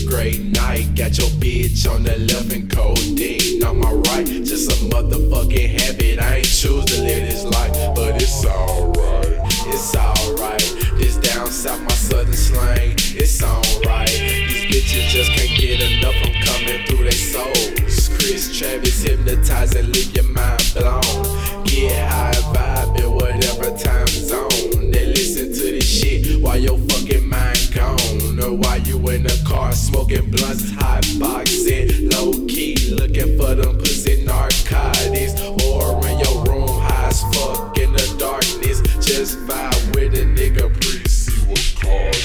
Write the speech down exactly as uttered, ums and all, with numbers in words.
great night. Got your bitch on the left and codeine on my right. Just a motherfucking habit, I ain't choose to live this life, but it's alright, it's alright. This down south, my southern slang, it's alright. These bitches just can't get enough, I'm coming through they souls. Chris Travis hypnotize and leave your mind blown. Get high, vibe in whatever time zone. They listen to this shit while your fucking mind gone, or while you in the car smoking blunts, hot boxing, low key looking for them pussy narcotics, or in your room high as fuck in the darkness. Just vibe with a nigga, pre see what's called.